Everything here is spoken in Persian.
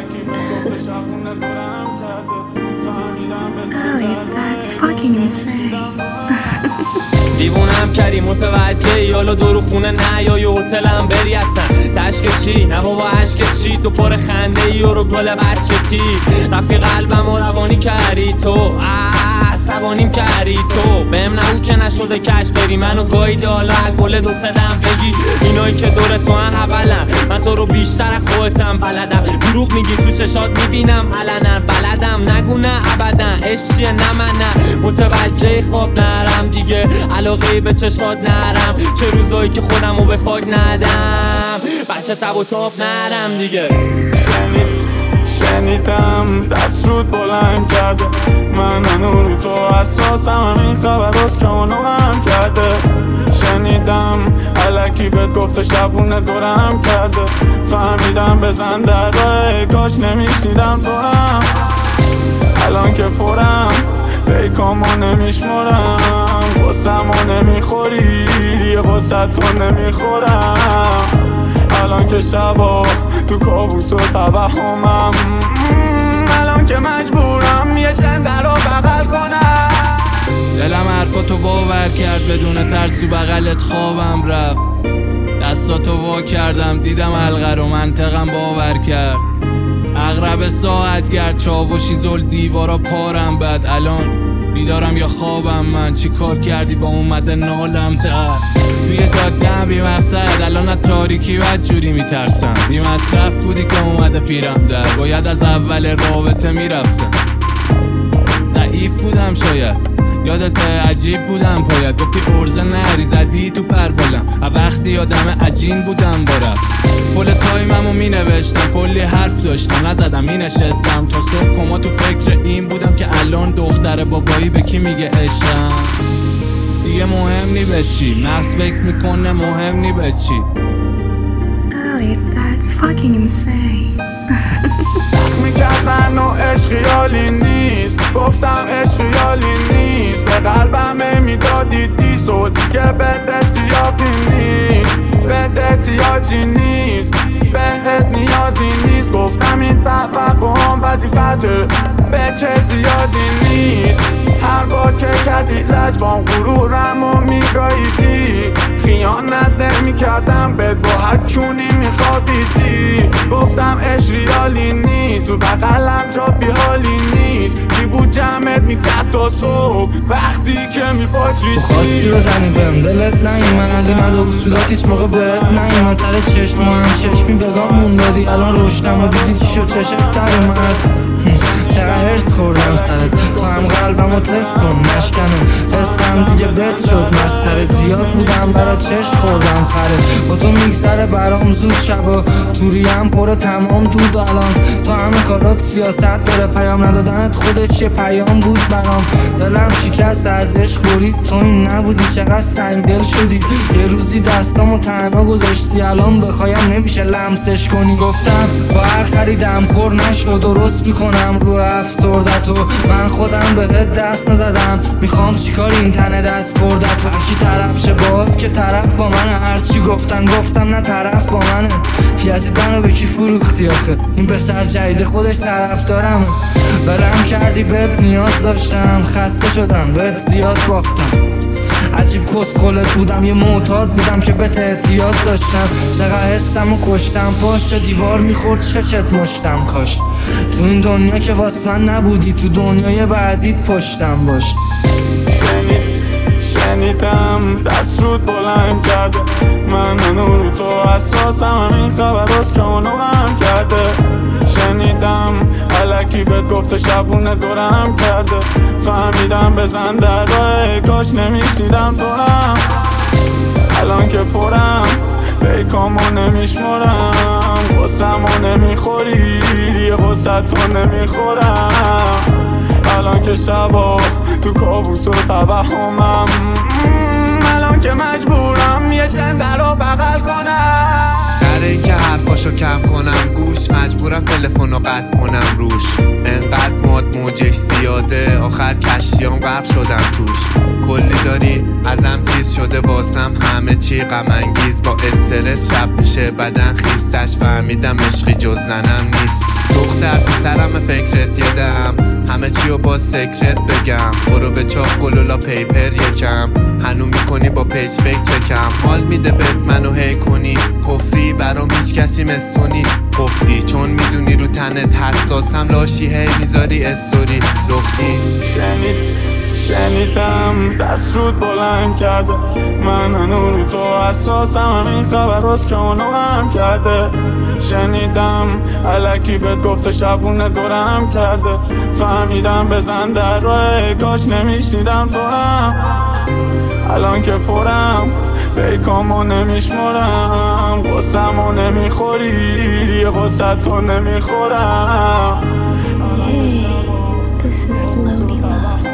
Ali, that's fucking insane. دیوونم کردی متوجهی حالا دورو خونه نه یا یه هتلم بری اصلا تشک چی نه بابا عشق چی تو پر خنده ای و رو گل بچه تی رفی قلبم و روانی کردی تو عصبانیم کردی تو بهم نگو که نشده کش بری منو گاییده حالا گل دو سدم بگی اینایی که دور تو هم حولن من تو رو بیشتر از خودتم بلدم دروغ میگی تو چشات میبینم علنا بلدم نگو نه ابدا عشقیه نه من نه متوجه خواب نرم دیگه علاقه به چشات نرم چه روزایی که خودمو به فاک ندم بچه تب و تاب نرم دیگه شنیدم دست رود بلند کرده من هنو تو اساسم همین خبراست که اونو غم کرده شنیدم علکی بهت گفته شبونه دورم کرده فهمیدم بزن در راه کاش نمیشنیدم تورم الان که پرم بیکامو نمیشمرم غصمو نمیخوری دیگه غصت تو نمیخورم الان که شبا تو کابوس و توهمم الان که مجبورم یه جنده رو بغل کنم دلم حرفاتو باور کرد بدون ترس و بغلت خوابم رفت دستاتو وا کردم دیدم حلقه رو منطقم باور کرد اغرب ساعت کرد چاوشی زل دیوارا پارم بد الان بیدارم یا خوابم من چی کار کردی با اومده نالم تر توی جاده بی مقصد الان از تاریکی بد جوری میترسم بی مصرف بودی که اومده پیرم در باید از اول رابطه میرفتم ضعیف بودم شاید یادت عجیب بودم پاید گفتی ارزه نری زدی تو پربالم وقتی آدم عجین بودم برم کل تایممو می نوشتم کلی حرف داشتم نزدم می نشستم تا صبح کما تو فکر این بودم که الان دختر بابایی به کی میگه عشقم دیگه مهم نی به چی مغز فکر میکنه مهم نی به چی Ali, that's fucking insane. میکرد منو عشق خیالی نیست گفتم عشق خیالی نیست به قلبم میدادی دیس و دیگه بهت اشتیاقی نیست بهت احتیاجی نیست بهت نیازی نیست گفتم این توقعم وظیفته به چه زیادی نیست هر بار که کردی لجبام غرورم و میگاییدی خیانت نمیکردم بهت با هر کونی میخوابیدی گفتم عشق ریالی نیست تو بقلم جا بیحالی نیست کی بود جمعت میکرد تا صبح وقتی که میپاچیدی خواستی بزنی بهم دلت نیومد اومد و صورت هیچ موقع بهت نیومد سر چشم ما هم چشمی بگام مون دادی الان رشتم و دیدی چی شد چشت در اومد چقدر هرس خوردم سرت تو هم قلبم رو تست کن نشکنه حسم دیگه بت شد مسخره زیاد بودم برا چشم خوردم خره با تو میگذره برام زود شبا توریم پر تمام دود الان تو همه کارات سیاست داره پیام ندادنت خودش یه پیام بود برام دلم شکست از عشق برید تو این نبودی چقدر سنگدل شدی یه روزی دستامو تنها گذاشتی الان بخوایم نمیشه لمسش کنی گفتم با هر خریدم خور نشو درست میکنم رو افسردتو من خودم بهت دست نزدم میخوام چیکار این تنه دست بردت هرکی طرف شه باید که طرف با منه هرچی گفتم نه طرف با منه یزیدنو به کی فروختی آخه این پسر جدید خودش طرف دارم بلم کردی بهت نیاز داشتم خسته شدم بهت زیاد باختم عجیب کسخلت بودم یه معتاد بودم که بهت احتیاط داشتم چقدر حسم و کشتم پشت دیوار میخورد چشت مشتم کاش تو این دنیا که واس من نبودی تو دنیای بعدیت پشتم باش شنیدم دست رود بلند کرده من هنو رو تو اساسم همین خبراست که اونو غم کرده شنیدم علکی بهت گفته شبونه دورم کرده فهمیدم بزن در راه کاش نمیشنیدم تورم الان که پرم بیکامو نمیشمرم غصمو نمیخوری دیگه غصت تو نمیخورم الان که شبا تو کابوس و توهمم الان که مجبورم یه جنده رو بغل کنم سر این که حرفاشو کم کنم گوش مجبورم تلفنو قطع کنم روش انقدر موجش زیاده آخر کشتیام غرق شدم توش کلی داری ازم چیز شده واسم همه چی غم انگیز با استرس شب میشه بدن خیستش فهمیدم عشقی جز ننم نیست دختر پسرم فکرت یدم همه چی رو با سکرت بگم برو به چاپ گلولا پیپر یکم هنو میکنی با پیج فکر چکم حال میده بهت منو هی کنی کفری برام هیچ کسی مثونی قفلی چون میدونی رو تنت حساسم لاشی هی میذاری استوری لختی شنیدم دست رود بلند کرده من هنو رو تو حساسم همین خبر روز که اونو هم کرده شنیدم علکی بهت گفته شبونه دورم کرده فهمیدم بزن در راه کاش نمیشنیدم فورم الان که پرم بیکامو نمیشمرم قصمو نمیخوری دیگه قصت تو نمیخورم Hey, this is Lonely Love.